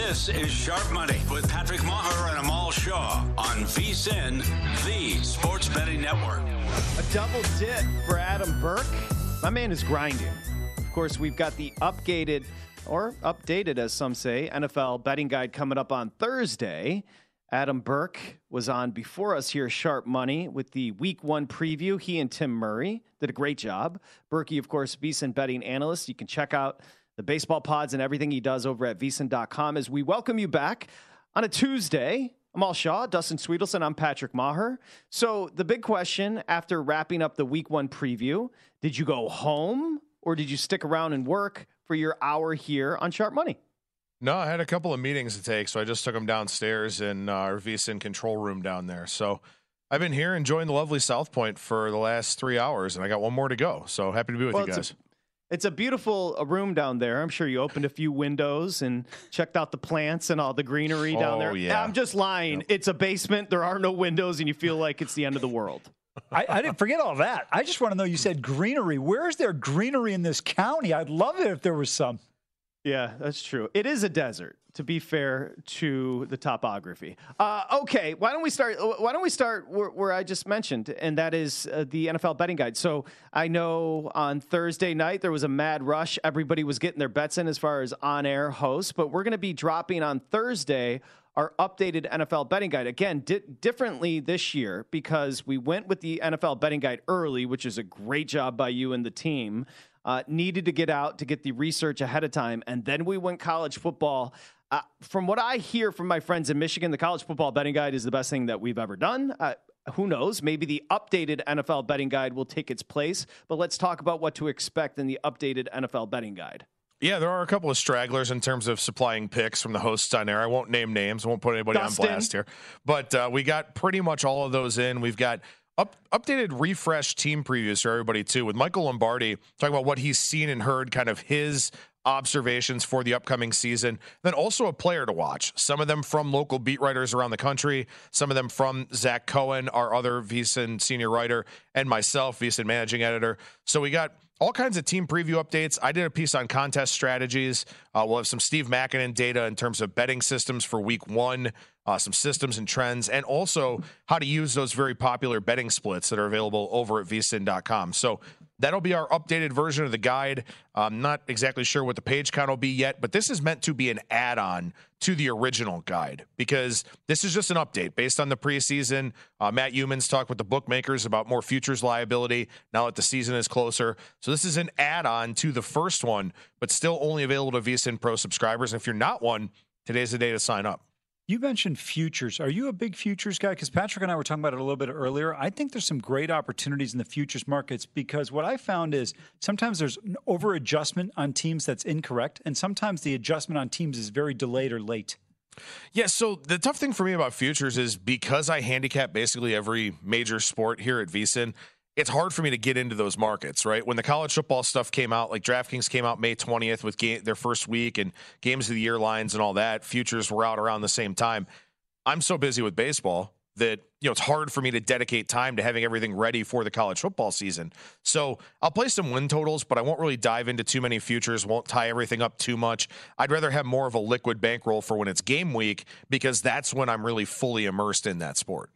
This is Sharp Money with Patrick Maher and Amal Shaw on VSiN, the Sports Betting Network. A double dip for Adam Burke. My man is grinding. Of course, we've got the updated, or updated as some say, NFL betting guide coming up on Thursday. Adam Burke was on before us here, Sharp Money, with the Week 1 preview. He and Tim Murray did a great job. Berkey, of course, VSiN betting analyst. You can check out the baseball pods and everything he does over at VSiN.com. As we welcome you back on a Tuesday, Amal Shaw, Dustin Sweetelson, I'm Patrick Maher. So the big question after wrapping up the Week 1 preview, did you go home or did you stick around and work for your hour here on Sharp Money? No, I had a couple of meetings to take, so I just took them downstairs in our VSiN control room down there. So I've been here enjoying the lovely South Point for the last 3 hours, and I got one more to go. So happy to be with you guys. It's a beautiful room down there. I'm sure you opened a few windows and checked out the plants and all the greenery down there. Yeah. I'm just lying. Yep. It's a basement. There are no windows, and you feel like it's the end of the world. I didn't forget all that. I just want to know, you said greenery. Where is there greenery in this county? I'd love it if there was some. Yeah, that's true. It is a desert, to be fair to the topography. Okay, why don't we start where I just mentioned, and that is the NFL betting guide. So I know on Thursday night there was a mad rush. Everybody was getting their bets in as far as on-air hosts, but we're going to be dropping on Thursday our updated NFL betting guide. Again, differently this year because we went with the NFL betting guide early, which is a great job by you and the team. Needed to get out to get the research ahead of time. And then we went college football. From what I hear from my friends in Michigan, the college football betting guide is the best thing that we've ever done. Who knows? Maybe the updated NFL betting guide will take its place. But let's talk about what to expect in the updated NFL betting guide. Yeah, there are a couple of stragglers in terms of supplying picks from the hosts on air. I won't name names. I won't put anybody on blast here. But we got pretty much all of those in. We've got updated, refreshed team previews for everybody, too, with Michael Lombardi talking about what he's seen and heard, kind of his observations for the upcoming season. Then also a player to watch, some of them from local beat writers around the country, some of them from Zach Cohen, our other VSiN senior writer, and myself, VSiN managing editor. So we got all kinds of team preview updates. I did a piece on contest strategies. We'll have some Steve Makinen data in terms of betting systems for Week 1, some systems and trends, and also how to use those very popular betting splits that are available over at vsin.com. So that'll be our updated version of the guide. I'm not exactly sure what the page count will be yet, but this is meant to be an add-on to the original guide because this is just an update based on the preseason. Matt Youmans talked with the bookmakers about more futures liability now that the season is closer. So this is an add-on to the first one, but still only available to VSiN Pro subscribers. And if you're not one, today's the day to sign up. You mentioned futures. Are you a big futures guy? Because Patrick and I were talking about it a little bit earlier. I think there's some great opportunities in the futures markets because what I found is sometimes there's an over-adjustment on teams that's incorrect, and sometimes the adjustment on teams is very delayed or late. Yeah, so the tough thing for me about futures is because I handicap basically every major sport here at VSiN, it's hard for me to get into those markets, right? When the college football stuff came out, like DraftKings came out May 20th with their first week and games of the year lines and all that, futures were out around the same time. I'm so busy with baseball that, it's hard for me to dedicate time to having everything ready for the college football season. So I'll play some win totals, but I won't really dive into too many futures, won't tie everything up too much. I'd rather have more of a liquid bankroll for when it's game week because that's when I'm really fully immersed in that sport.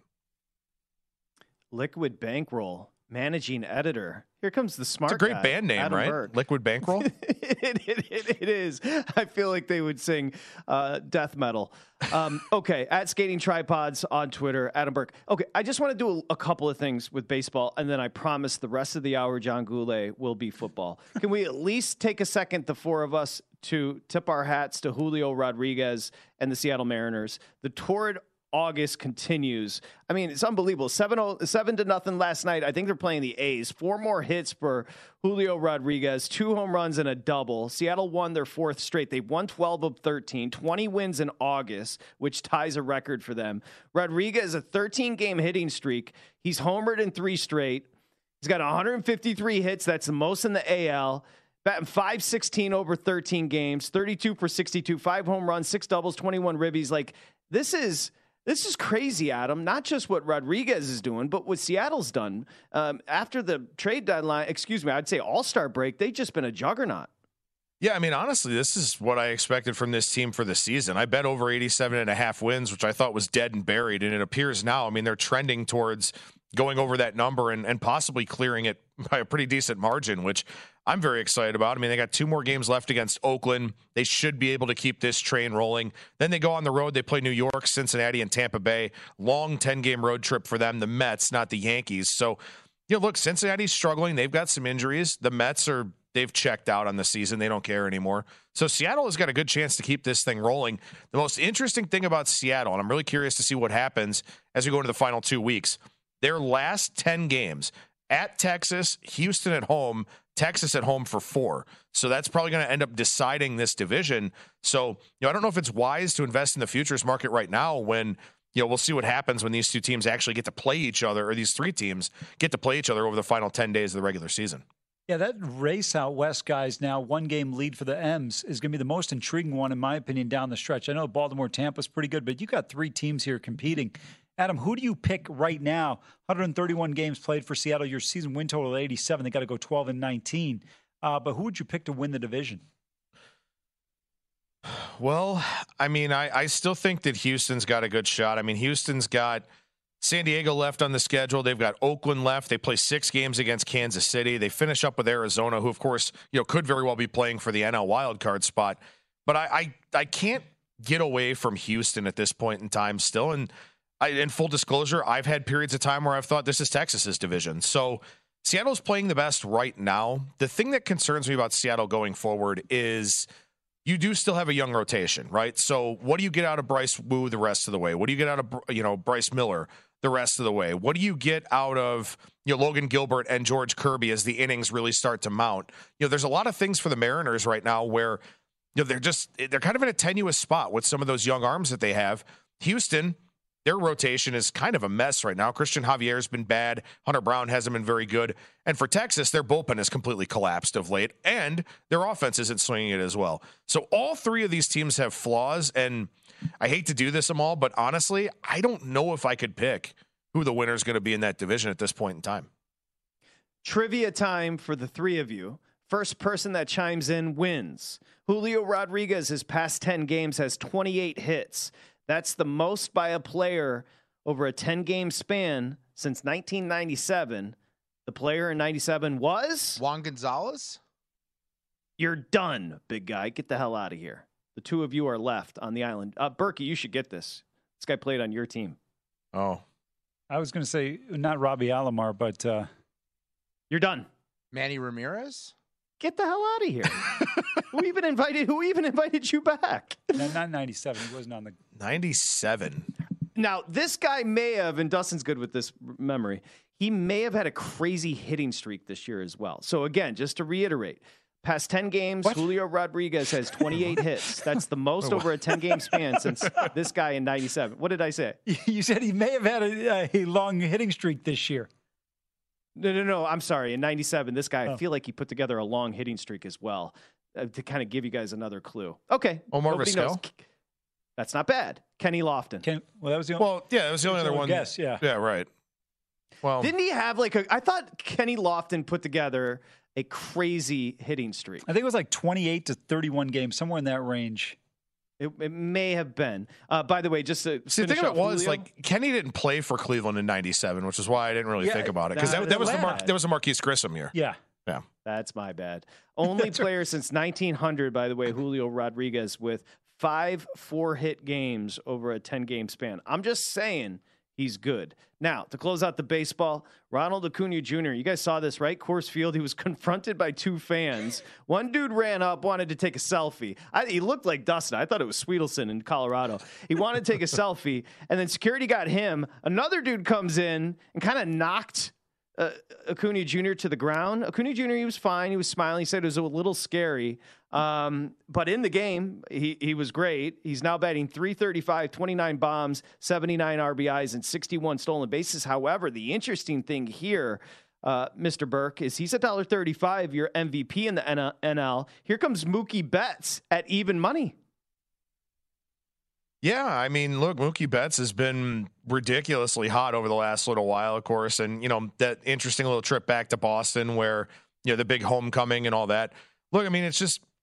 Liquid bankroll. Managing editor. Here comes the smart guy. It's a great band name, Adam right? Burke. Liquid Bankroll? It is. I feel like they would sing death metal. Okay, at Skating Tripods on Twitter, Adam Burke. Okay, I just want to do a couple of things with baseball, and then I promise the rest of the hour, John Goulet, will be football. Can we at least take a second, the four of us, to tip our hats to Julio Rodriguez and the Seattle Mariners? The torrid August continues. I mean, it's unbelievable. 7-0 last night. I think they're playing the A's. 4 more hits for Julio Rodriguez, 2 home runs and a double. Seattle won their 4th straight. They've won 12 of 13, 20 wins in August, which ties a record for them. Rodriguez, a 13-game hitting streak. He's homered in 3 straight. He's got 153 hits. That's the most in the AL. Batting .516 over 13 games, 32 for 62, 5 home runs, 6 doubles, 21 ribbies. Like, this is crazy, Adam. Not just what Rodriguez is doing, but what Seattle's done. After the trade deadline, I'd say all-star break, they've just been a juggernaut. Yeah, I mean, honestly, this is what I expected from this team for the season. I bet over 87.5 wins, which I thought was dead and buried, and it appears now, I mean, they're trending towards going over that number and possibly clearing it by a pretty decent margin, which I'm very excited about. I mean, they got 2 more games left against Oakland. They should be able to keep this train rolling. Then they go on the road. They play New York, Cincinnati, and Tampa Bay. Long 10-game road trip for them, the Mets, not the Yankees. So, look, Cincinnati's struggling. They've got some injuries. The Mets they've checked out on the season. They don't care anymore. So Seattle has got a good chance to keep this thing rolling. The most interesting thing about Seattle, and I'm really curious to see what happens as we go into the final 2 weeks, their last 10 games at Texas, Houston at home, Texas at home for 4. So that's probably going to end up deciding this division. So, I don't know if it's wise to invest in the futures market right now when, we'll see what happens when these 2 teams actually get to play each other, or these 3 teams get to play each other over the final 10 days of the regular season. Yeah, that race out west, guys, now 1-game lead for the M's is going to be the most intriguing one, in my opinion, down the stretch. I know Baltimore-Tampa's pretty good, but you got 3 teams here competing. Adam, who do you pick right now? 131 games played for Seattle. Your season win total 87. They got to go 12-19. But who would you pick to win the division? Well, I mean, I still think that Houston's got a good shot. I mean, Houston's got San Diego left on the schedule. They've got Oakland left. They play 6 games against Kansas City. They finish up with Arizona, who, of course, could very well be playing for the NL wildcard spot. But I can't get away from Houston at this point in time still. And in full disclosure, I've had periods of time where I've thought this is Texas's division. So Seattle's playing the best right now. The thing that concerns me about Seattle going forward is you do still have a young rotation, right? So what do you get out of Bryce Wu the rest of the way? What do you get out of, Bryce Miller the rest of the way? What do you get out of, Logan Gilbert and George Kirby as the innings really start to mount? There's a lot of things for the Mariners right now where, they're kind of in a tenuous spot with some of those young arms that they have. Houston, their rotation is kind of a mess right now. Christian Javier's been bad. Hunter Brown hasn't been very good. And for Texas, their bullpen has completely collapsed of late, and their offense isn't swinging it as well. So all 3 of these teams have flaws, and I hate to do this, Amal, but honestly, I don't know if I could pick who the winner is going to be in that division at this point in time. Trivia time for the 3 of you. First person that chimes in wins. Julio Rodriguez, his past 10 games, has 28 hits. That's the most by a player over a 10-game span since 1997. The player in 97 was? Juan Gonzalez? You're done, big guy. Get the hell out of here. The 2 of you are left on the island. Berkey, you should get this. This guy played on your team. Oh. I was going to say not Robbie Alomar, but... You're done. Manny Ramirez? Get the hell out of here. Who even invited you back? No, not 97. He wasn't on the 97. Now, this guy may have, and Dustin's good with this memory, he may have had a crazy hitting streak this year as well. So again, just to reiterate, past 10 games, Julio Rodriguez has 28 hits. That's the most over a 10-game span since this guy in 97. What did I say? You said he may have had a long hitting streak this year. No. I'm sorry. In 97, this guy, I feel like he put together a long hitting streak as well to kind of give you guys another clue. Okay. Omar Vizquel? That's not bad. Kenny Lofton. That was the only, that was the only other one. Guess, yeah. Yeah, right. Well, didn't he have I thought Kenny Lofton put together a crazy hitting streak. I think it was like 28 to 31 games, somewhere in that range. It may have been. By the way, just to see, the thing of it was, Kenny didn't play for Cleveland in 97, which is why I didn't really think about it. Because that was the Marquise Grissom year. Yeah. Yeah. That's my bad. Only player since 1900, by the way, Julio Rodriguez, with 5 4-hit games over a 10-game span. I'm just saying he's good. Now, to close out the baseball, Ronald Acuna Jr., you guys saw this, right? Coors Field, he was confronted by 2 fans. One dude ran up, wanted to take a selfie. He looked like Dustin. I thought it was Sweetelson in Colorado. He wanted to take a selfie, and then security got him. Another dude comes in and kind of knocked Acuna Jr. to the ground. Acuna Jr., he was fine. He was smiling. He said it was a little scary. But in the game, he was great. He's now batting .335, 29 bombs, 79 RBIs, and 61 stolen bases. However, the interesting thing here, Mr. Burke, is he's $1.35, your MVP in the NL. Here comes Mookie Betts at even money. Yeah, I mean, look, Mookie Betts has been ridiculously hot over the last little while, of course. And, that interesting little trip back to Boston where, the big homecoming and all that. Look, I mean, it's just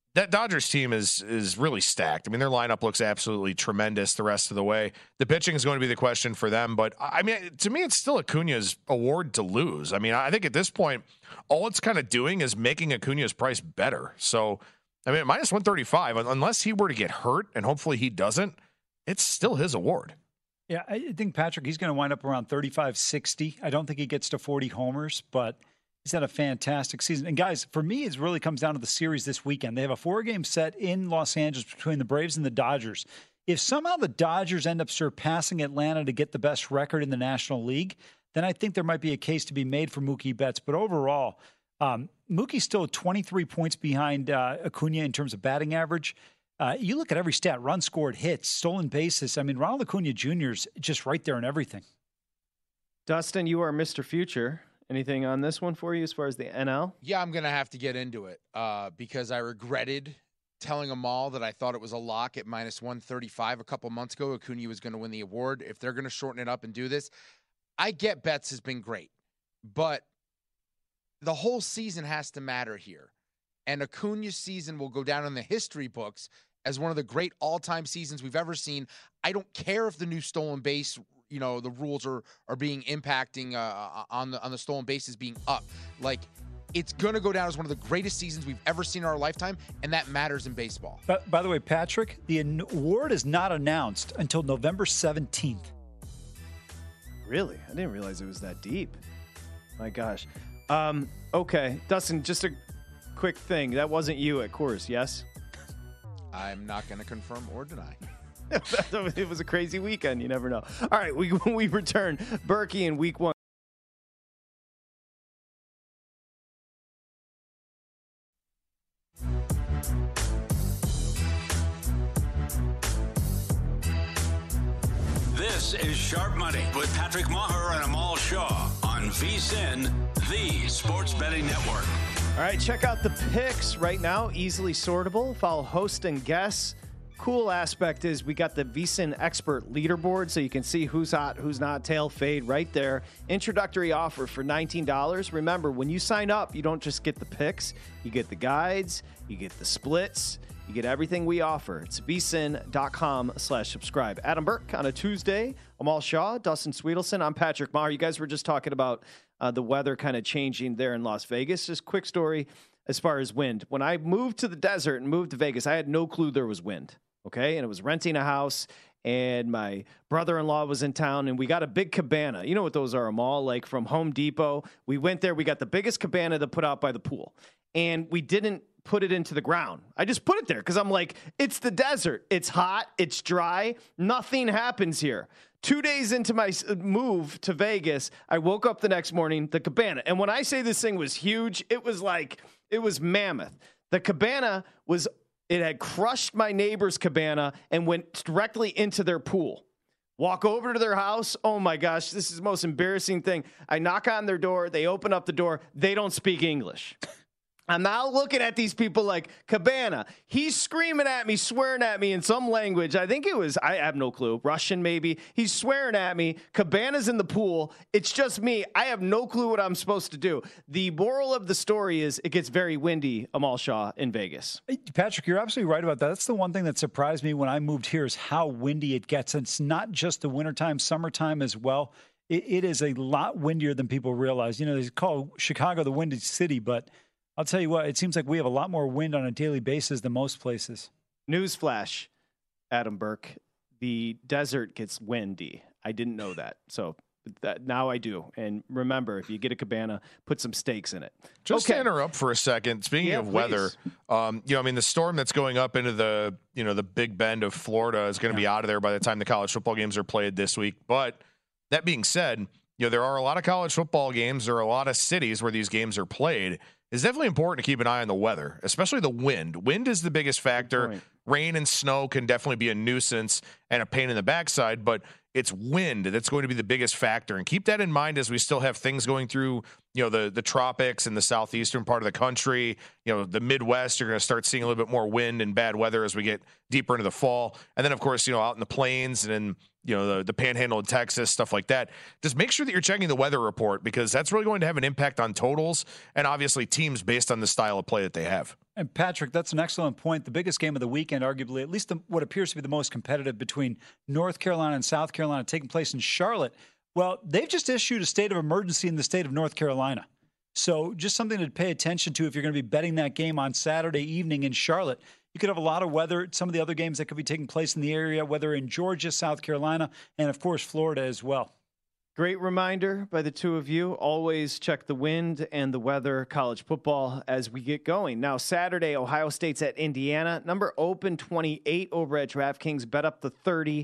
That Dodgers team is really stacked. I mean, their lineup looks absolutely tremendous the rest of the way. The pitching is going to be the question for them, but I mean, to me, it's still Acuna's award to lose. I mean, I think at this point, all it's kind of doing is making Acuna's price better. So, I mean, minus 135, unless he were to get hurt, and hopefully he doesn't, it's still his award. Yeah, I think, Patrick, he's going to wind up around 35, 60. I don't think he gets to 40 homers, but he's had a fantastic season. And, guys, for me, it really comes down to the series this weekend. They have a 4-game set in Los Angeles between the Braves and the Dodgers. If somehow the Dodgers end up surpassing Atlanta to get the best record in the National League, then I think there might be a case to be made for Mookie Betts. But overall, Mookie's still 23 points behind Acuna in terms of batting average. You look at every stat, runs scored, hits, stolen bases. I mean, Ronald Acuna Jr. is just right there in everything. Dustin, you are Mr. Future. Anything on this one for you as far as the NL? Yeah, I'm going to have to get into it because I regretted telling them all that I thought it was a lock at minus 135 a couple months ago. Acuna was going to win the award. If they're going to shorten it up and do this, I get Betts has been great, but the whole season has to matter here. And Acuna's season will go down in the history books as one of the great all-time seasons we've ever seen. I don't care if the new stolen base, the rules are being impacting on the stolen bases being up. Like, it's going to go down as one of the greatest seasons we've ever seen in our lifetime, and that matters in baseball. But by the way, Patrick, the award is not announced until November 17th. Really? I didn't realize it was that deep. My gosh. Okay. Dustin, just a quick thing. That wasn't you at Coors, yes? I'm not going to confirm or deny. It was a crazy weekend. You never know. All right, we return. Berkey in week 1. This is Sharp Money with Patrick Maher and Amal Shaw on VSiN, the Sports Betting Network. All right, check out the picks right now. Easily sortable. Follow host and guests. Cool aspect is we got the VSiN expert leaderboard, so you can see who's hot, who's not, tail fade right there. Introductory offer for $19. Remember, when you sign up, you don't just get the picks. You get the guides. You get the splits. You get everything we offer. It's vsin.com/subscribe. Adam Burke on a Tuesday. Amal Shaw, Dustin Sweetelson. I'm Patrick Maher. You guys were just talking about the weather kind of changing there in Las Vegas. Just quick story as far as wind. When I moved to the desert and moved to Vegas, I had no clue there was wind. Okay. And it was renting a house, and my brother-in-law was in town, and we got a big cabana. You know what those are, Amal? Like from Home Depot. We went there. We got the biggest cabana to put out by the pool, and we didn't put it into the ground. I just put it there because I'm like, it's the desert. It's hot. It's dry. Nothing happens here. 2 days into my move to Vegas, I woke up the next morning, the cabana. And when I say this thing was huge, it was mammoth. The cabana it had crushed my neighbor's cabana and went directly into their pool. Walk over to their house. Oh my gosh, this is the most embarrassing thing. I knock on their door. They open up the door. They don't speak English. I'm now looking at these people like, cabana. He's screaming at me, swearing at me in some language. I think it was, I have no clue, Russian maybe. He's swearing at me. Cabana's in the pool. It's just me. I have no clue what I'm supposed to do. The moral of the story is it gets very windy, Amal Shaw, in Vegas. Patrick, you're absolutely right about that. That's the one thing that surprised me when I moved here is how windy it gets. And it's not just the wintertime, summertime as well. It is a lot windier than people realize. You know, they call Chicago the windy city, but I'll tell you what, it seems like we have a lot more wind on a daily basis than most places. Newsflash, Adam Burke, the desert gets windy. I didn't know that. So now I do. And remember, if you get a cabana, put some stakes in it. Just to interrupt for a second, speaking of weather, the storm that's going up into the Big Bend of Florida is going to be out of there by the time the college football games are played this week. But that being said, there are a lot of college football games. There are a lot of cities where these games are played. It's definitely important to keep an eye on the weather, especially the wind. Wind is the biggest factor. Rain and snow can definitely be a nuisance and a pain in the backside, but it's wind that's going to be the biggest factor. And keep that in mind as we still have things going through, the tropics and the southeastern part of the country. The Midwest, you're going to start seeing a little bit more wind and bad weather as we get deeper into the fall. And then, of course, out in the plains and in the Panhandle of Texas, stuff like that. Just make sure that you're checking the weather report, because that's really going to have an impact on totals and obviously teams based on the style of play that they have. And Patrick, that's an excellent point. The biggest game of the weekend, arguably, at least what appears to be the most competitive between North Carolina and South Carolina, taking place in Charlotte. Well, they've just issued a state of emergency in the state of North Carolina. So just something to pay attention to if you're going to be betting that game on Saturday evening in Charlotte. You could have a lot of weather. Some of the other games that could be taking place in the area, whether in Georgia, South Carolina, and, of course, Florida as well. Great reminder by the two of you. Always check the wind and the weather, college football, as we get going. Now, Saturday, Ohio State's at Indiana. Number open 28 over at DraftKings. Bet up to 30,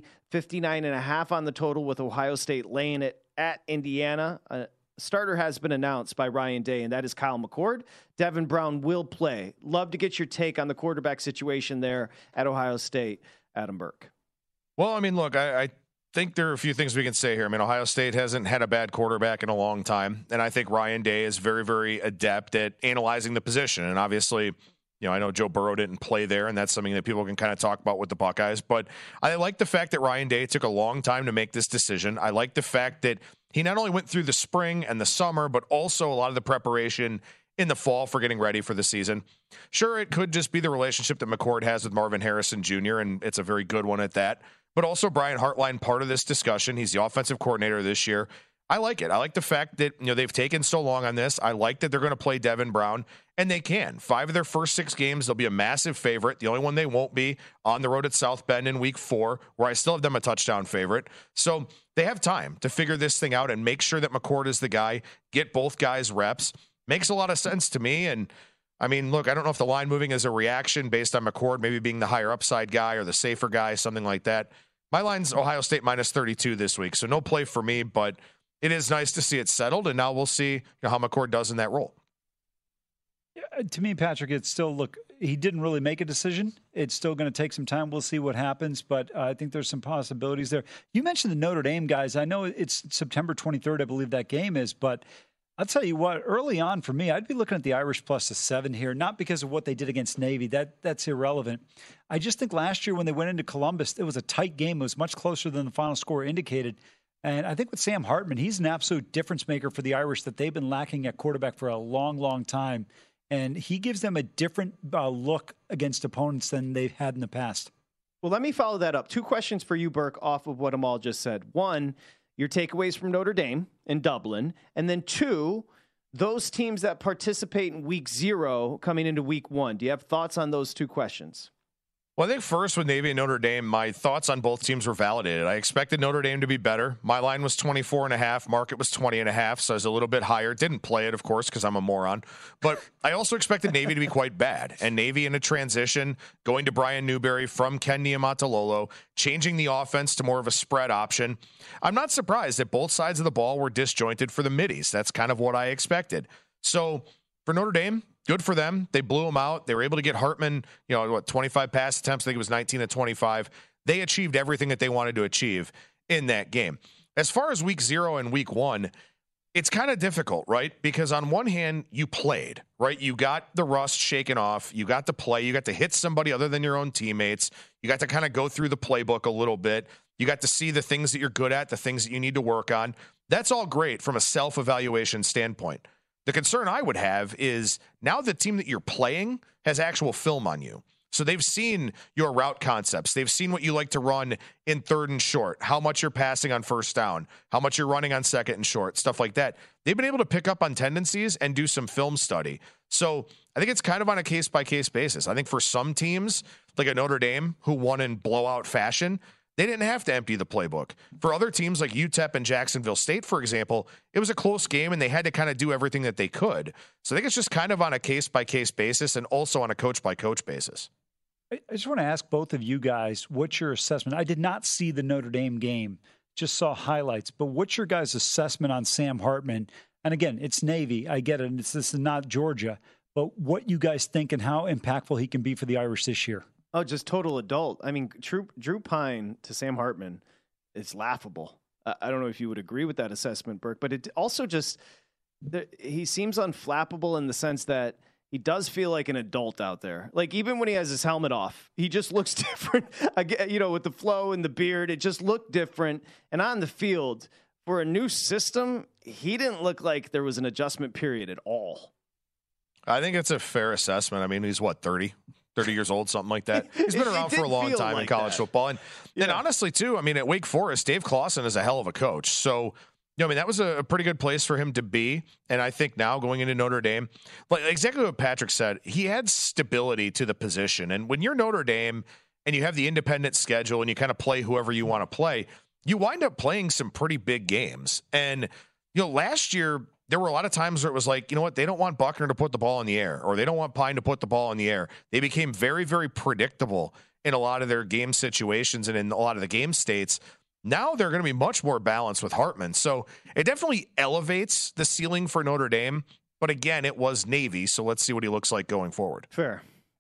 59.5 on the total, with Ohio State laying it at Indiana. Starter has been announced by Ryan Day, and that is Kyle McCord. Devin Brown will play. Love to get your take on the quarterback situation there at Ohio State. Adam Burke. Well, I mean, look, I think there are a few things we can say here. I mean, Ohio State hasn't had a bad quarterback in a long time, and I think Ryan Day is very, very adept at analyzing the position. And obviously, I know Joe Burrow didn't play there, and that's something that people can kind of talk about with the Buckeyes. But I like the fact that Ryan Day took a long time to make this decision. I like the fact that he not only went through the spring and the summer, but also a lot of the preparation in the fall for getting ready for the season. Sure, it could just be the relationship that McCord has with Marvin Harrison Jr., and it's a very good one at that. But also Brian Hartline, part of this discussion. He's the offensive coordinator this year. I like it. I like the fact that they've taken so long on this. I like that they're going to play Devin Brown, and they can. 5 of their first 6 games, they'll be a massive favorite. The only one they won't be on the road at South Bend in week 4, where I still have them a touchdown favorite. So they have time to figure this thing out and make sure that McCord is the guy, get both guys reps. Makes a lot of sense to me. And I mean, look, I don't know if the line moving is a reaction based on McCord maybe being the higher upside guy or the safer guy, something like that. My line's Ohio State minus 32 this week, so no play for me, but it is nice to see it settled, and now we'll see how McCord does in that role. To me, Patrick, it's still, he didn't really make a decision. It's still going to take some time. We'll see what happens, but I think there's some possibilities there. You mentioned the Notre Dame guys. I know it's September 23rd, I believe that game is, but I'll tell you what, early on for me, I'd be looking at the Irish plus the 7 here, not because of what they did against Navy. That's irrelevant. I just think last year when they went into Columbus, it was a tight game. It was much closer than the final score indicated. And I think with Sam Hartman, he's an absolute difference maker for the Irish that they've been lacking at quarterback for a long, long time. And he gives them a different look against opponents than they've had in the past. Well, let me follow that up. 2 questions for you, Burke, off of what Amal just said. 1, your takeaways from Notre Dame and Dublin. And then 2, those teams that participate in week 0 coming into week 1. Do you have thoughts on those 2 questions? Well, I think first with Navy and Notre Dame, my thoughts on both teams were validated. I expected Notre Dame to be better. My line was 24.5. Market was 20.5, so I was a little bit higher. Didn't play it, of course, because I'm a moron. But I also expected Navy to be quite bad. And Navy in a transition, going to Brian Newberry from Ken Niumatalolo, changing the offense to more of a spread option. I'm not surprised that both sides of the ball were disjointed for the middies. That's kind of what I expected. So for Notre Dame, good for them. They blew them out. They were able to get Hartman, 25 pass attempts. I think it was 19 to 25. They achieved everything that they wanted to achieve in that game. As far as week 0 and week 1, it's kind of difficult, right? Because on one hand, you played, right? You got the rust shaken off. You got to play. You got to hit somebody other than your own teammates. You got to kind of go through the playbook a little bit. You got to see the things that you're good at, the things that you need to work on. That's all great from a self-evaluation standpoint. The concern I would have is now the team that you're playing has actual film on you. So they've seen your route concepts. They've seen what you like to run in 3rd and short, how much you're passing on 1st down, how much you're running on 2nd and short, stuff like that. They've been able to pick up on tendencies and do some film study. So I think it's kind of on a case-by-case basis. I think for some teams, like a Notre Dame, who won in blowout fashion, they didn't have to empty the playbook. For other teams like UTEP and Jacksonville State, for example, it was a close game and they had to kind of do everything that they could. So I think it's just kind of on a case-by-case basis and also on a coach-by-coach basis. I just want to ask both of you guys, what's your assessment? I did not see the Notre Dame game, just saw highlights, but what's your guys' assessment on Sam Hartman? And again, it's Navy. I get it. This is not Georgia. But what you guys think and how impactful he can be for the Irish this year? Oh, just total adult. I mean, Drew Pine to Sam Hartman, it's laughable. I don't know if you would agree with that assessment, Burke, but it also just, he seems unflappable in the sense that he does feel like an adult out there. Like, even when he has his helmet off, he just looks different. Again, with the flow and the beard, it just looked different. And on the field, for a new system, he didn't look like there was an adjustment period at all. I think it's a fair assessment. I mean, he's 30 years old, something like that. He's been around for a long time in college football. And honestly, too, I mean, at Wake Forest, Dave Clawson is a hell of a coach. So, that was a pretty good place for him to be. And I think now going into Notre Dame, like exactly what Patrick said, he had stability to the position. And when you're Notre Dame and you have the independent schedule and you kind of play whoever you want to play, you wind up playing some pretty big games. And, last year, there were a lot of times where it was like, they don't want Buckner to put the ball in the air, or they don't want Pine to put the ball in the air. They became very, very predictable in a lot of their game situations and in a lot of the game states. Now they're going to be much more balanced with Hartman. So it definitely elevates the ceiling for Notre Dame. But again, it was Navy. So let's see what he looks like going forward. Fair.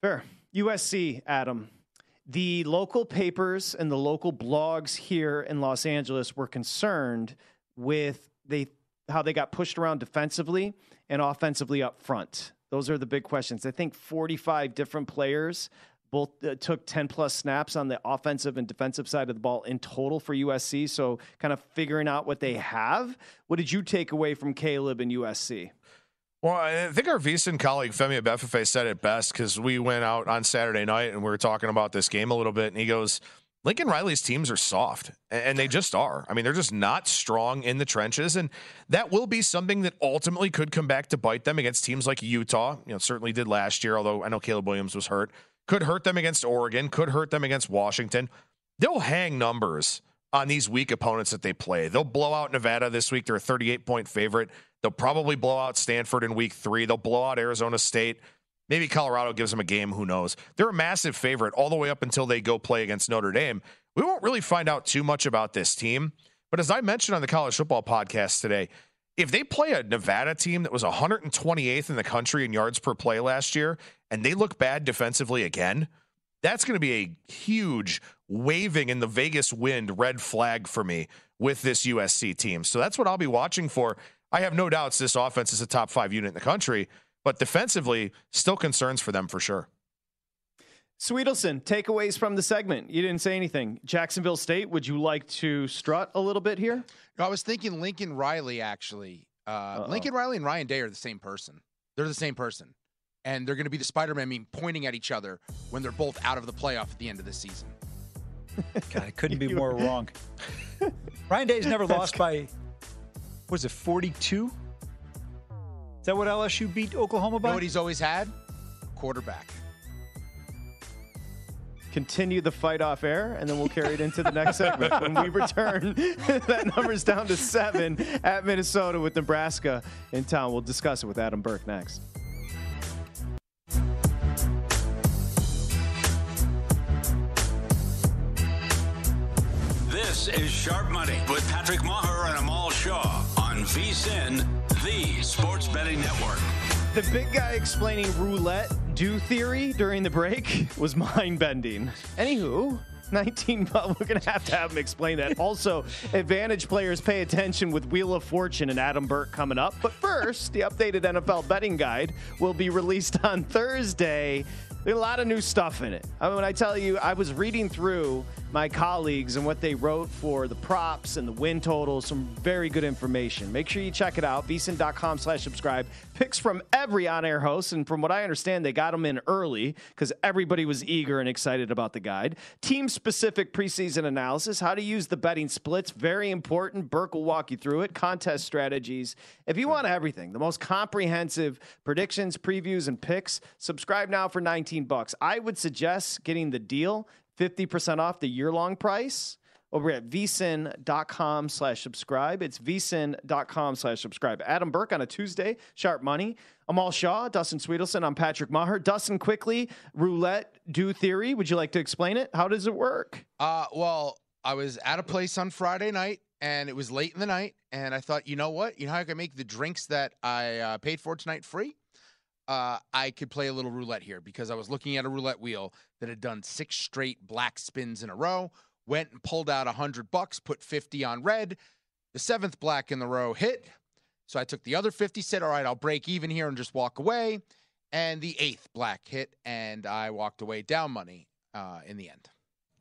USC, Adam. The local papers and the local blogs here in Los Angeles were concerned with how they got pushed around defensively and offensively up front. Those are the big questions. I think 45 different players both took 10-plus snaps on the offensive and defensive side of the ball in total for USC, so kind of figuring out what they have. What did you take away from Caleb and USC? Well, I think our VSiN colleague Femi Abefufe said it best, because we went out on Saturday night and we were talking about this game a little bit, and he goes, Lincoln Riley's teams are soft, and they just are. I mean, they're just not strong in the trenches, and that will be something that ultimately could come back to bite them against teams like Utah. Certainly did last year, although I know Caleb Williams was hurt. Could hurt them against Oregon, could hurt them against Washington. They'll hang numbers on these weak opponents that they play. They'll blow out Nevada this week. They're a 38-point favorite. They'll probably blow out Stanford in week 3. They'll blow out Arizona State. Maybe Colorado gives them a game. Who knows? They're a massive favorite all the way up until they go play against Notre Dame. We won't really find out too much about this team. But as I mentioned on the college football podcast today, if they play a Nevada team that was 128th in the country in yards per play last year, and they look bad defensively again, that's going to be a huge waving in the Vegas wind red flag for me with this USC team. So that's what I'll be watching for. I have no doubts this offense is a top 5 unit in the country, but defensively, still concerns for them for sure. Sweetelson, takeaways from the segment. You didn't say anything. Jacksonville State, would you like to strut a little bit here? No, I was thinking Lincoln Riley, actually. Lincoln Riley and Ryan Day are the same person. They're the same person. And they're going to be the Spider-Man meme pointing at each other when they're both out of the playoff at the end of the season. God, I couldn't be more wrong. Ryan Day's never lost by, what is it, 42? Is that what LSU beat Oklahoma by? You know what he's always had? Quarterback. Continue the fight off air, and then we'll carry it into the next segment. When we return, that number's down to 7 at Minnesota with Nebraska in town. We'll discuss it with Adam Burke next. This is Sharp Money with Patrick Maher and Amal Shaw on VSiN, the Sports Betting Network. The big guy explaining roulette do theory during the break was mind-bending. Anywho, 19, we're going to have him explain that. Also, advantage players pay attention with Wheel of Fortune and Adam Burke coming up. But first, the updated NFL betting guide will be released on Thursday. There's a lot of new stuff in it. I mean, when I tell you, I was reading through my colleagues and what they wrote for the props and the win totals, some very good information. Make sure you check it out, vsin.com/subscribe. Picks from every on-air host, and from what I understand, they got them in early because everybody was eager and excited about the guide. Team-specific preseason analysis, how to use the betting splits, very important. Burke will walk you through it. Contest strategies. If you want everything, the most comprehensive predictions, previews, and picks, subscribe now for $19. I would suggest getting the deal, 50% off the year-long price over at vsin.com/subscribe. It's vsin.com/subscribe. Adam Burke on a Tuesday, Sharp Money. Amal Shaw, Dustin Sweetelson. I'm Patrick Maher. Dustin, quickly, roulette do theory. Would you like to explain it? How does it work? Well, I was at a place on Friday night, and it was late in the night, and I thought, you know what? You know how I can make the drinks that I paid for tonight free? I could play a little roulette here because I was looking at a roulette wheel that had done 6 straight black spins in a row, went and pulled out $100, put 50 on red. The 7th black in the row hit. So I took the other 50, said, all right, I'll break even here and just walk away. and the 8th black hit, and I walked away down money in the end.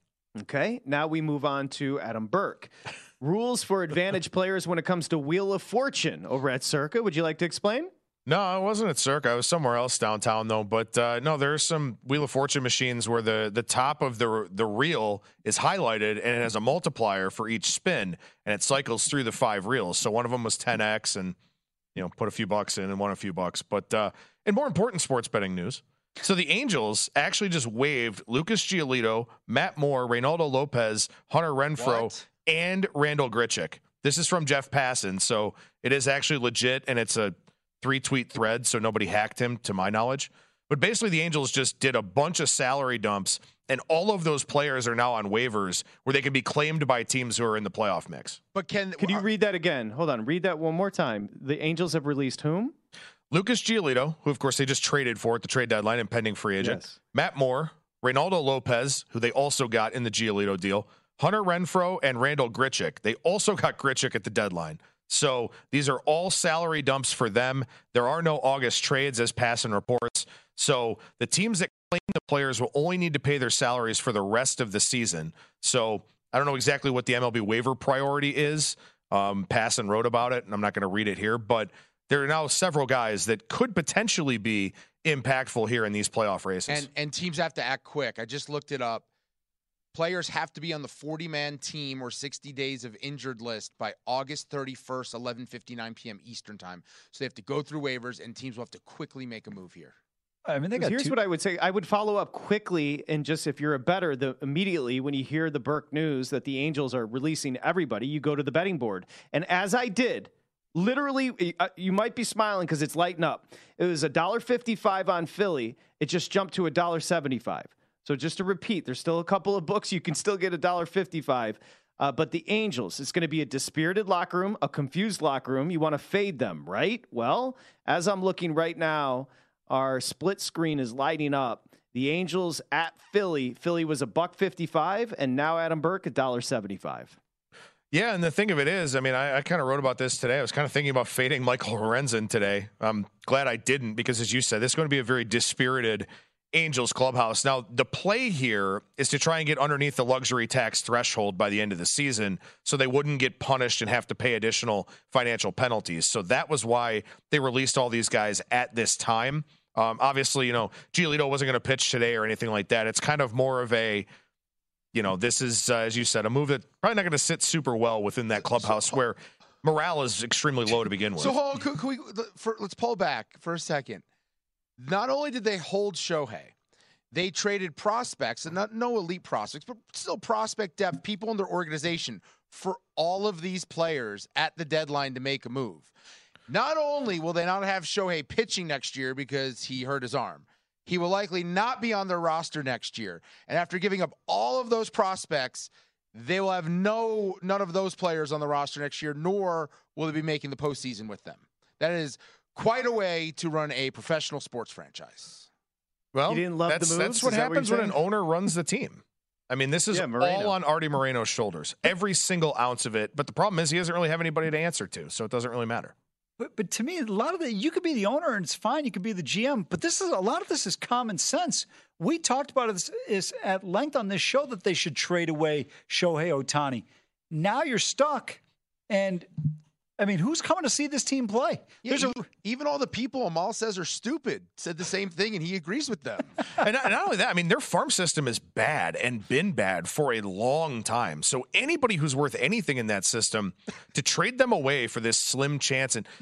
Okay, now we move on to Adam Burke. Rules for advantage players when it comes to Wheel of Fortune over at Circa. Would you like to explain? No, I wasn't at Circa. I was somewhere else downtown, though. But no, there's some Wheel of Fortune machines where the top of the reel is highlighted and it has a multiplier for each spin, and it cycles through the 5 reels. So one of them was 10x, and put a few bucks in and won a few bucks. But in more important sports betting news, so the Angels actually just waived Lucas Giolito, Matt Moore, Reynaldo Lopez, Hunter Renfroe, and Randall Grichuk. This is from Jeff Passan, so it is actually legit, and it's a 3-tweet thread, so nobody hacked him, to my knowledge. But basically, the Angels just did a bunch of salary dumps, and all of those players are now on waivers where they can be claimed by teams who are in the playoff mix. But could you read that again? Hold on, read that one more time. The Angels have released whom? Lucas Giolito, who, of course, they just traded for at the trade deadline and pending free agent. Yes. Matt Moore, Reynaldo Lopez, who they also got in the Giolito deal. Hunter Renfroe and Randall Grichuk. They also got Grichuk at the deadline. So these are all salary dumps for them. There are no August trades, as Passan reports. So the teams that claim the players will only need to pay their salaries for the rest of the season. So I don't know exactly what the MLB waiver priority is. Passan wrote about it, and I'm not going to read it here, but there are now several guys that could potentially be impactful here in these playoff races. And teams have to act quick. I just looked it up. Players have to be on the 40-man team or 60 days of injured list by August 31st, 11:59 p.m. Eastern time. So they have to go through waivers, and teams will have to quickly make a move here. I mean, here's what I would say. I would follow up quickly, and just if you're a bettor, immediately when you hear the Burke news that the Angels are releasing everybody, you go to the betting board. And as I did, literally, you might be smiling because it's lighting up. It was $1.55 on Philly. It just jumped to $1.75. So just to repeat, there's still a couple of books. You can still get $1.55. But the Angels, it's going to be a dispirited locker room, a confused locker room. You want to fade them, right? Well, as I'm looking right now, our split screen is lighting up. The Angels at Philly. Philly was $1.55, and now Adam Burke $1.75. Yeah, and the thing of it is, I mean, I kind of wrote about this today. I was kind of thinking about fading Michael Lorenzen today. I'm glad I didn't because, as you said, this is going to be a very dispirited Angels clubhouse. Now, the play here is to try and get underneath the luxury tax threshold by the end of the season so they wouldn't get punished and have to pay additional financial penalties. So that was why they released all these guys at this time. Obviously, Giolito wasn't going to pitch today or anything like that. It's kind of more of a, this is, as you said, a move that probably not going to sit super well within that clubhouse where morale is extremely low to begin with. So let's pull back for a second. Not only did they hold Shohei, they traded prospects, and no elite prospects, but still prospect depth, people in their organization for all of these players at the deadline to make a move. Not only will they not have Shohei pitching next year because he hurt his arm, he will likely not be on their roster next year. And after giving up all of those prospects, they will have none of those players on the roster next year, nor will they be making the postseason with them. That is quite a way to run a professional sports franchise. Well, you didn't love the moves? That's what happens when an owner runs the team. I mean, this is all on Artie Moreno's shoulders, every single ounce of it. But the problem is he doesn't really have anybody to answer to, so it doesn't really matter. But to me, a lot of you could be the owner and it's fine. You could be the GM, but a lot of this is common sense. We talked about this at length on this show that they should trade away Shohei Ohtani. Now you're stuck, and I mean, who's coming to see this team play? Yeah, even all the people Amal says are stupid said the same thing, and he agrees with them. And not only that, I mean, their farm system is bad and been bad for a long time. So anybody who's worth anything in that system, to trade them away for this slim chance, and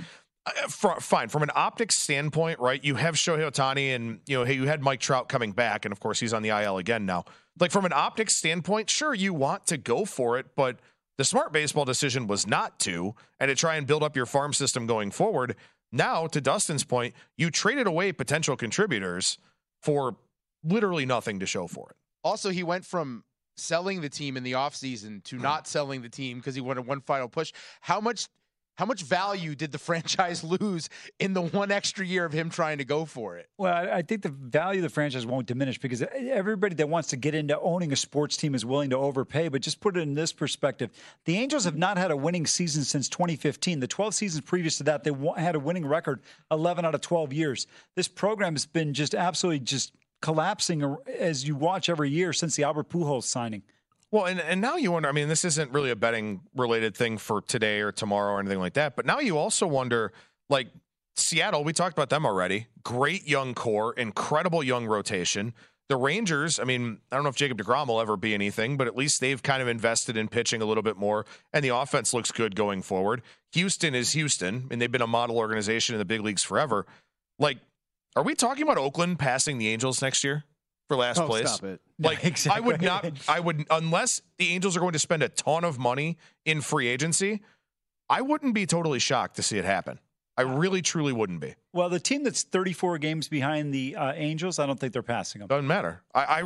fine, from an optics standpoint, right, you have Shohei Ohtani and, hey, you had Mike Trout coming back, and of course he's on the IL again now. Like, from an optics standpoint, sure, you want to go for it, but the smart baseball decision was not to, and to try and build up your farm system going forward. Now, to Dustin's point, you traded away potential contributors for literally nothing to show for it. Also, he went from selling the team in the offseason to not selling the team because he wanted one final push. How much How much value did the franchise lose in the one extra year of him trying to go for it? Well, I think the value of the franchise won't diminish because everybody that wants to get into owning a sports team is willing to overpay. But just put it in this perspective. The Angels have not had a winning season since 2015. The 12 seasons previous to that, they had a winning record 11 out of 12 years. This program has been just absolutely just collapsing as you watch every year since the Albert Pujols signing. Well, and now you wonder, I mean, this isn't really a betting related thing for today or tomorrow or anything like that, but now you also wonder, like Seattle, we talked about them already. Great young core, incredible young rotation. The Rangers, I mean, I don't know if Jacob deGrom will ever be anything, but at least they've kind of invested in pitching a little bit more, and the offense looks good going forward. Houston is Houston, and they've been a model organization in the big leagues forever. Like, are we talking about Oakland passing the Angels next year for last place? Stop it. Like, exactly. I would, unless the Angels are going to spend a ton of money in free agency, I wouldn't be totally shocked to see it happen. I really, truly wouldn't be. Well, the team that's 34 games behind the Angels, I don't think they're passing them. Doesn't matter.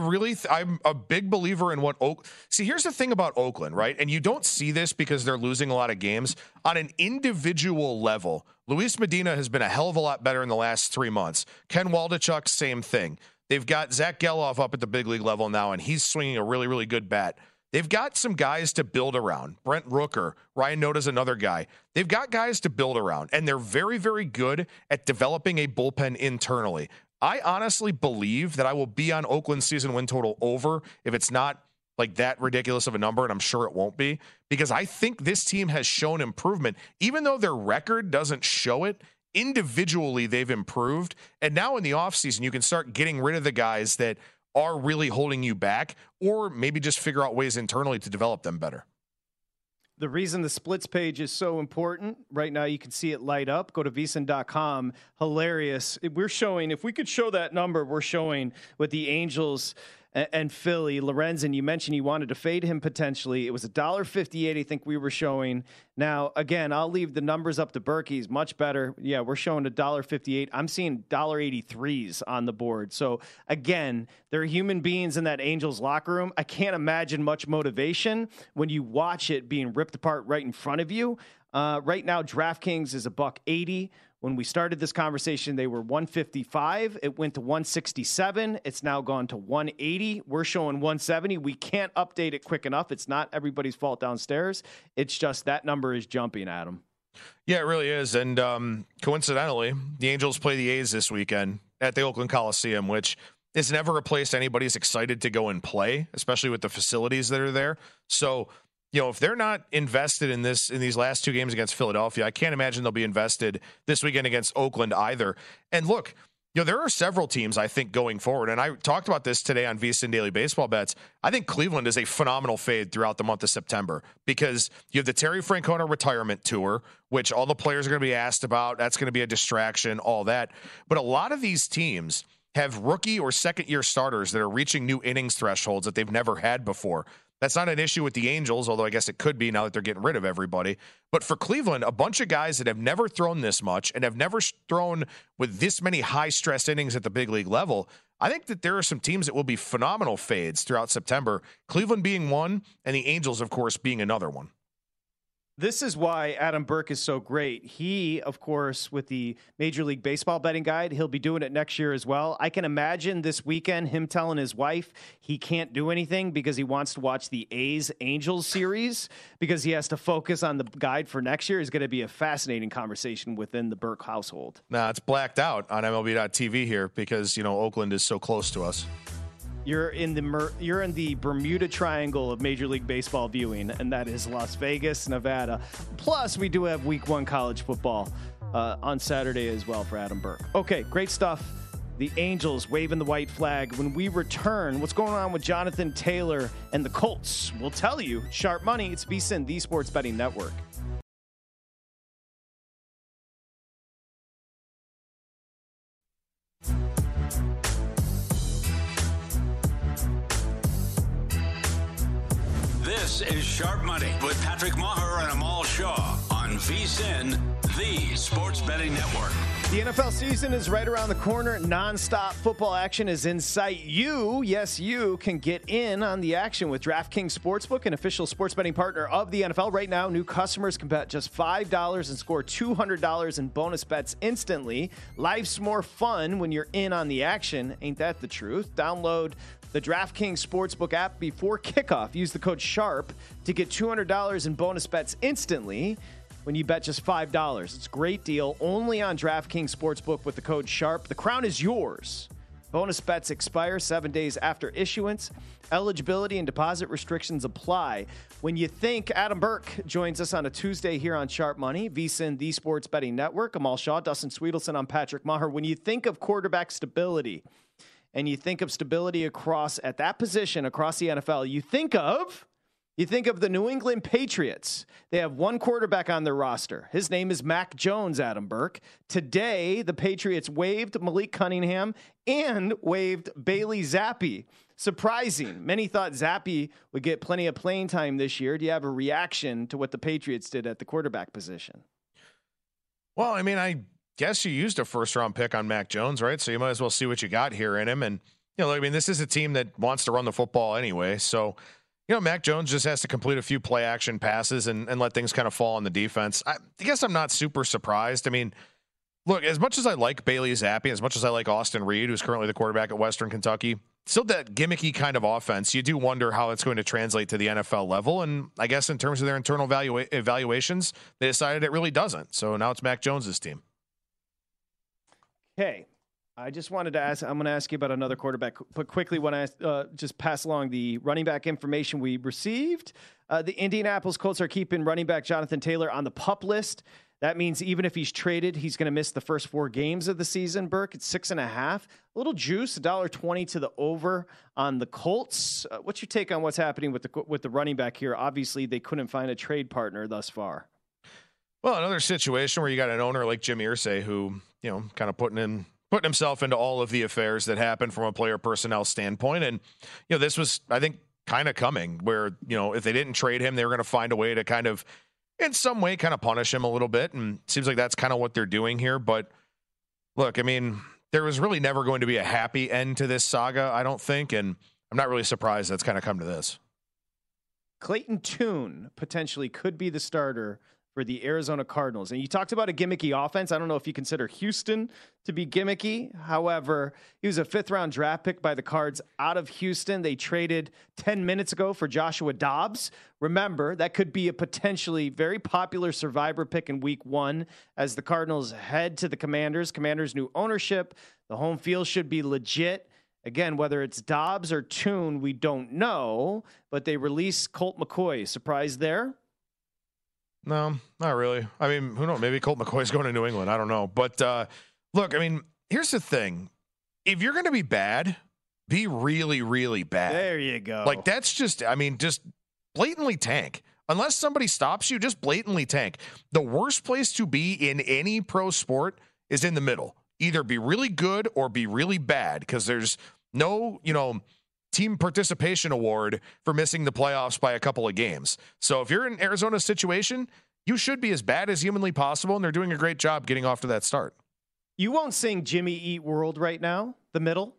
I'm a big believer in what see, here's the thing about Oakland, right? And you don't see this because they're losing a lot of games. On an individual level, Luis Medina has been a hell of a lot better in the last 3 months. Ken Waldichuk, same thing. They've got Zach Geloff up at the big league level now, and he's swinging a really, really good bat. They've got some guys to build around. Brent Rooker, Ryan Noda's another guy. They've got guys to build around, and they're very, very good at developing a bullpen internally. I honestly believe that I will be on Oakland's season win total over if it's not like that ridiculous of a number, and I'm sure it won't be, because I think this team has shown improvement. Even though their record doesn't show it, individually they've improved. And now in the offseason, you can start getting rid of the guys that are really holding you back, or maybe just figure out ways internally to develop them better. The reason the splits page is so important right now, you can see it light up. Go to vsin.com. Hilarious. We're showing, if we could show that number, we're showing with the Angels and Philly. Lorenzen, you mentioned you wanted to fade him potentially. It was $1.58, I think we were showing. Now, again, I'll leave the numbers up to Berkey's. Much better. Yeah, we're showing $1.58. I'm seeing $1.83s on the board. So, again, there are human beings in that Angels locker room. I can't imagine much motivation when you watch it being ripped apart right in front of you. Right now, DraftKings is $1.80. When we started this conversation, they were 155. It went to 167. It's now gone to 180. We're showing 170. We can't update it quick enough. It's not everybody's fault downstairs. It's just that number is jumping, Adam. Yeah, it really is. And coincidentally, the Angels play the A's this weekend at the Oakland Coliseum, which is never a place anybody's excited to go and play, especially with the facilities that are there. So, you know, if they're not invested in these last two games against Philadelphia, I can't imagine they'll be invested this weekend against Oakland either. And look, you know, there are several teams I think going forward, and I talked about this today on VSiN Daily Baseball Bets. I think Cleveland is a phenomenal fade throughout the month of September because you have the Terry Francona retirement tour, which all the players are going to be asked about. That's going to be a distraction, all that. But a lot of these teams have rookie or second-year starters that are reaching new innings thresholds that they've never had before. That's not an issue with the Angels, although I guess it could be now that they're getting rid of everybody. But for Cleveland, a bunch of guys that have never thrown this much and have never thrown with this many high-stress innings at the big league level, I think that there are some teams that will be phenomenal fades throughout September, Cleveland being one, and the Angels, of course, being another one. This is why Adam Burke is so great. He, of course, with the Major League Baseball betting guide, he'll be doing it next year as well. I can imagine this weekend him telling his wife he can't do anything because he wants to watch the A's-Angels series because he has to focus on the guide for next year. Is going to be a fascinating conversation within the Burke household. Nah, it's blacked out on MLB.TV here because, you know, Oakland is so close to us. You're in the Bermuda Triangle of Major League Baseball viewing, and that is Las Vegas, Nevada. Plus, we do have Week 1 college football on Saturday as well for Adam Burke. Okay, great stuff. The Angels waving the white flag. When we return, what's going on with Jonathan Taylor and the Colts? We'll tell you. Sharp Money, it's VSiN, the Sports Betting Network. This is Sharp Money with Patrick Maher and Amal Shaw on on VSiN, the Sports Betting Network. The NFL season is right around the corner. Non-stop football action is in sight. You can get in on the action with DraftKings Sportsbook, an official sports betting partner of the NFL. Right now, new customers can bet just $5 and score $200 in bonus bets instantly. Life's more fun when you're in on the action. Ain't that the truth? Download the DraftKings Sportsbook app before kickoff. Use the code SHARP to get $200 in bonus bets instantly when you bet just $5. It's a great deal only on DraftKings Sportsbook with the code SHARP. The crown is yours. Bonus bets expire 7 days after issuance. Eligibility and deposit restrictions apply. When you think, Adam Burke joins us on a Tuesday here on Sharp Money, VSiN, the Sports Betting Network. Amal Shaw, Dustin Sweetelson, I'm Patrick Maher. When you think of quarterback stability and you think of stability at that position across the NFL, you think of the New England Patriots. They have one quarterback on their roster. His name is Mac Jones, Adam Burke. Today, the Patriots waived Malik Cunningham and waived Bailey Zappi. Surprising. Many thought Zappi would get plenty of playing time this year. Do you have a reaction to what the Patriots did at the quarterback position? Well, I mean, I guess you used a first-round pick on Mac Jones, right? So you might as well see what you got here in him. And, I mean, this is a team that wants to run the football anyway, so Mac Jones just has to complete a few play action passes and let things kind of fall on the defense. I guess I'm not super surprised. I mean, look, as much as I like Bailey Zappi, as much as I like Austin Reed, who's currently the quarterback at Western Kentucky, still that gimmicky kind of offense, you do wonder how it's going to translate to the NFL level. And I guess in terms of their internal evaluations, they decided it really doesn't. So now it's Mac Jones's team. Okay. I just wanted to ask, I'm going to ask you about another quarterback, but quickly want to just pass along the running back information we received. The Indianapolis Colts are keeping running back Jonathan Taylor on the PUP list. That means even if he's traded, he's going to miss the first 4 games of the season, Burke. It's 6.5. A little juice, $1.20 to the over on the Colts. What's your take on what's happening with the running back here? Obviously, they couldn't find a trade partner thus far. Well, another situation where you got an owner like Jim Irsay who, kind of putting himself into all of the affairs that happen from a player personnel standpoint. And, this was, I think, kind of coming where, if they didn't trade him, they were going to find a way to kind of, in some way, kind of punish him a little bit. And it seems like that's kind of what they're doing here. But look, I mean, there was really never going to be a happy end to this saga, I don't think. And I'm not really surprised that's kind of come to this. Clayton Tune potentially could be the starter for the Arizona Cardinals. And you talked about a gimmicky offense. I don't know if you consider Houston to be gimmicky. However, he was a 5th-round draft pick by the Cards out of Houston. They traded 10 minutes ago for Joshua Dobbs. Remember, that could be a potentially very popular survivor pick in week 1 as the Cardinals head to the Commanders. Commanders' new ownership. The home field should be legit. Again, whether it's Dobbs or Tune, we don't know. But they released Colt McCoy. Surprise there? No, not really. I mean, who knows? Maybe Colt McCoy's going to New England. I don't know. But look, I mean, here's the thing. If you're going to be bad, be really, really bad. There you go. Like, that's just blatantly tank. Unless somebody stops you, just blatantly tank. The worst place to be in any pro sport is in the middle. Either be really good or be really bad, because there's no, team participation award for missing the playoffs by a couple of games. So if you're in Arizona's situation, you should be as bad as humanly possible, and they're doing a great job getting off to that start. You won't sing Jimmy Eat World right now, the middle.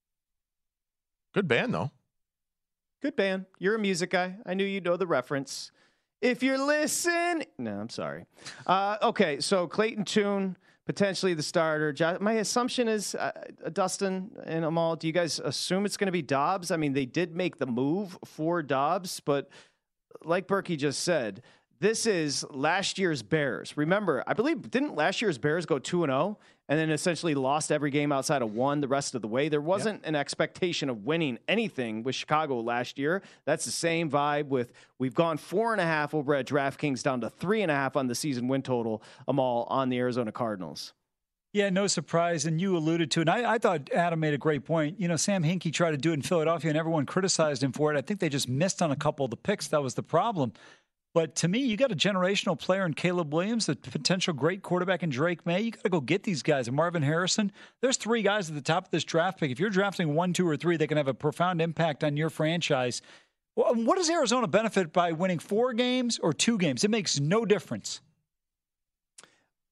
Good band, though. Good band. You're a music guy. I knew you'd know the reference. If you're listening. No, I'm sorry. Okay, so Clayton Tune, potentially the starter. My assumption is, Dustin and Amal, do you guys assume it's going to be Dobbs? I mean, they did make the move for Dobbs, but like Berkey just said, this is last year's Bears. Remember, I believe, didn't last year's Bears go 2-0 and then essentially lost every game outside of one the rest of the way? There wasn't an expectation of winning anything with Chicago last year. That's the same vibe with, we've gone 4.5 over at DraftKings down to 3.5 on the season win total, Amal, on the Arizona Cardinals. Yeah, no surprise. And you alluded to it. And I thought Adam made a great point. Sam Hinkie tried to do it in Philadelphia and everyone criticized him for it. I think they just missed on a couple of the picks. That was the problem. But to me, you got a generational player in Caleb Williams, a potential great quarterback in Drake May. You got to go get these guys. And Marvin Harrison, there's 3 guys at the top of this draft pick. If you're drafting 1, 2, or 3, they can have a profound impact on your franchise. What does Arizona benefit by winning 4 games or 2 games? It makes no difference.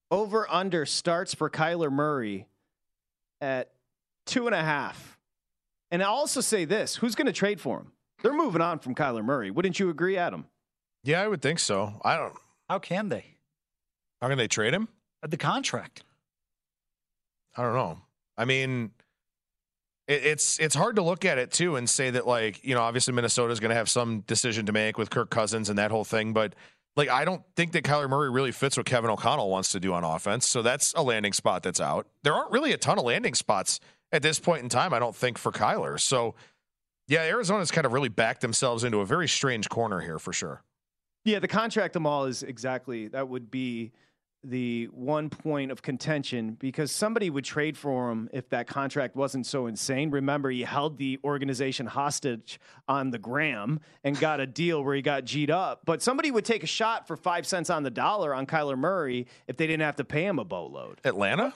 Over under starts for Kyler Murray at 2.5. And I'll also say this, who's going to trade for him? They're moving on from Kyler Murray. Wouldn't you agree, Adam? Yeah, I would think so. How can they? How can they trade him? The contract. I don't know. I mean, it's hard to look at it too and say that, like, you know, obviously Minnesota's going to have some decision to make with Kirk Cousins and that whole thing, but like, I don't think that Kyler Murray really fits what Kevin O'Connell wants to do on offense. So that's a landing spot that's out. There aren't really a ton of landing spots at this point in time, I don't think, for Kyler. So yeah, Arizona's kind of really backed themselves into a very strange corner here for sure. Yeah, the contract them all is exactly, that would be the one point of contention, because somebody would trade for him if that contract wasn't so insane. Remember, he held the organization hostage on the gram and got a deal where he got G'd up. But somebody would take a shot for 5 cents on the dollar on Kyler Murray if they didn't have to pay him a boatload. Atlanta?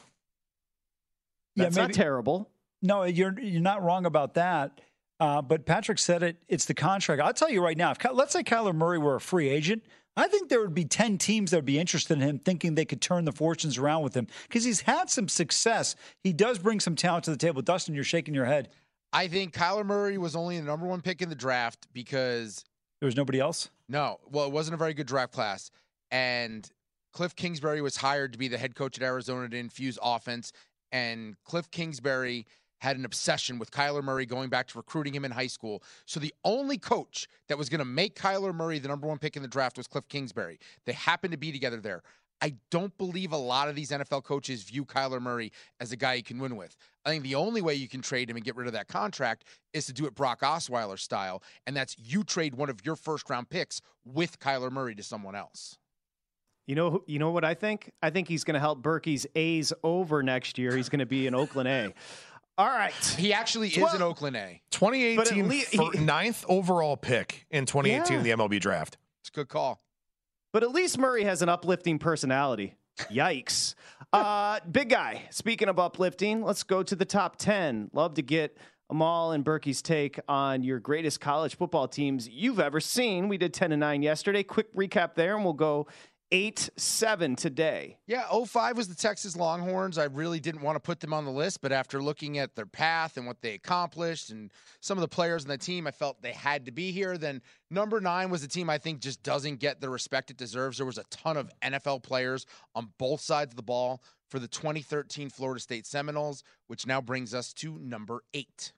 That's not terrible. No, you're not wrong about that. But Patrick said it. It's the contract. I'll tell you right now, let's say Kyler Murray were a free agent, I think there would be 10 teams that would be interested in him, thinking they could turn the fortunes around with him, because he's had some success. He does bring some talent to the table. Dustin, you're shaking your head. I think Kyler Murray was only the number one pick in the draft because there was nobody else? No. Well, it wasn't a very good draft class. And Cliff Kingsbury was hired to be the head coach at Arizona to infuse offense. And Cliff Kingsbury had an obsession with Kyler Murray going back to recruiting him in high school. So the only coach that was going to make Kyler Murray the number one pick in the draft was Cliff Kingsbury. They happened to be together there. I don't believe a lot of these NFL coaches view Kyler Murray as a guy you can win with. I think the only way you can trade him and get rid of that contract is to do it Brock Osweiler style, and that's you trade one of your first-round picks with Kyler Murray to someone else. You know what I think? I think he's going to help Berkey's A's over next year. He's going to be an Oakland A. All right. He actually is an Oakland A. 2018 ninth overall pick in 2018 in the MLB draft. It's a good call. But at least Murray has an uplifting personality. Yikes. Big guy, speaking of uplifting, let's go to the top 10. Love to get Amal and Berkey's take on your greatest college football teams you've ever seen. We did 10-9 yesterday. Quick recap there, and we'll go 8-7 today. Yeah, 05 was the Texas Longhorns. I really didn't want to put them on the list, but after looking at their path and what they accomplished and some of the players on the team, I felt they had to be here. Then number 9 was a team I think just doesn't get the respect it deserves. There was a ton of NFL players on both sides of the ball for the 2013 Florida State Seminoles, which now brings us to number 8.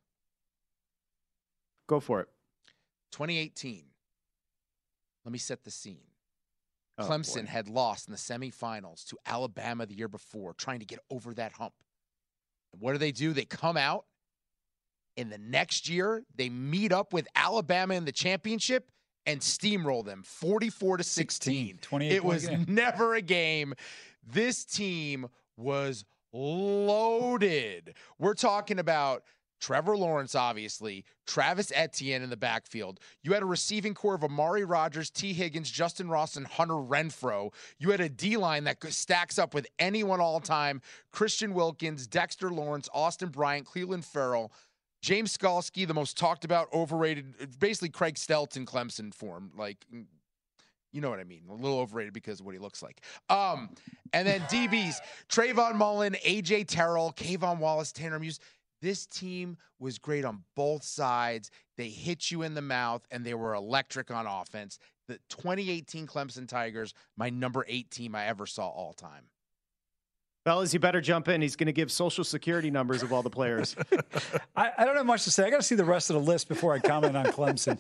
Go for it. 2018. Let me set the scene. Clemson had lost in the semifinals to Alabama the year before, trying to get over that hump. And what do? They come out, and the next year they meet up with Alabama in the championship and steamroll them 44-16. It was never a game. This team was loaded. We're talking about Trevor Lawrence, obviously, Travis Etienne in the backfield. You had a receiving core of Amari Rodgers, T. Higgins, Justin Ross, and Hunter Renfrow. You had a D-line that stacks up with anyone all time. Christian Wilkins, Dexter Lawrence, Austin Bryant, Cleveland Farrell, James Skalski, the most talked about, overrated, basically Craig Stelton Clemson form. Like, you know what I mean. A little overrated because of what he looks like. And then DBs, Trayvon Mullen, A.J. Terrell, Kayvon Wallace, Tanner Muse. This team was great on both sides. They hit you in the mouth, and they were electric on offense. The 2018 Clemson Tigers, my number 8 team I ever saw all time. Fellas, you better jump in. He's going to give Social Security numbers of all the players. I don't have much to say. I got to see the rest of the list before I comment on Clemson.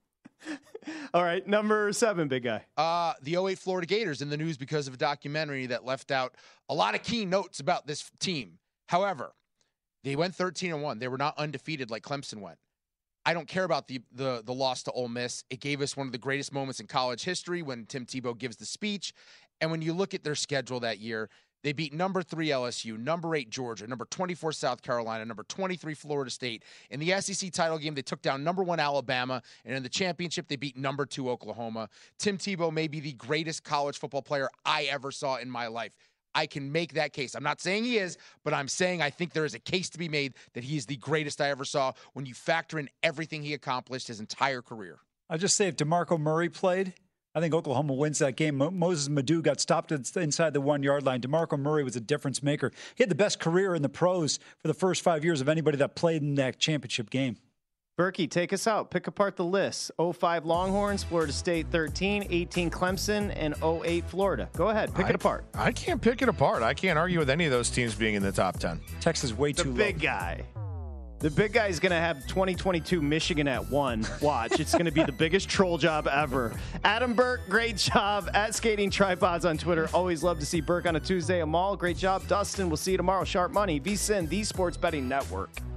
All right, number 7, big guy. The 08 Florida Gators in the news because of a documentary that left out a lot of key notes about this team. However, they went 13-1. They were not undefeated like Clemson went. I don't care about the loss to Ole Miss. It gave us one of the greatest moments in college history when Tim Tebow gives the speech. And when you look at their schedule that year, they beat number 3 LSU, number 8 Georgia, number 24 South Carolina, number 23 Florida State. In the SEC title game, they took down number 1 Alabama, and in the championship, they beat number 2 Oklahoma. Tim Tebow may be the greatest college football player I ever saw in my life. I can make that case. I'm not saying he is, but I'm saying I think there is a case to be made that he is the greatest I ever saw when you factor in everything he accomplished his entire career. I'll just say if DeMarco Murray played, I think Oklahoma wins that game. Moses Madu got stopped inside the 1 yard line. DeMarco Murray was a difference maker. He had the best career in the pros for the first 5 years of anybody that played in that championship game. Berkey, take us out. Pick apart the list. 05 Longhorns, Florida State 13, 18 Clemson, and 08 Florida. Go ahead, pick it apart. I can't pick it apart. I can't argue with any of those teams being in the top 10. Texas way too low. The big guy. The big guy is going to have 2022 Michigan at 1. Watch. It's going to be the biggest troll job ever. Adam Burke, great job. At Skating Tripods on Twitter. Always love to see Burke on a Tuesday. Amal, great job. Dustin, we'll see you tomorrow. Sharp Money. VSiN, the Sports Betting Network.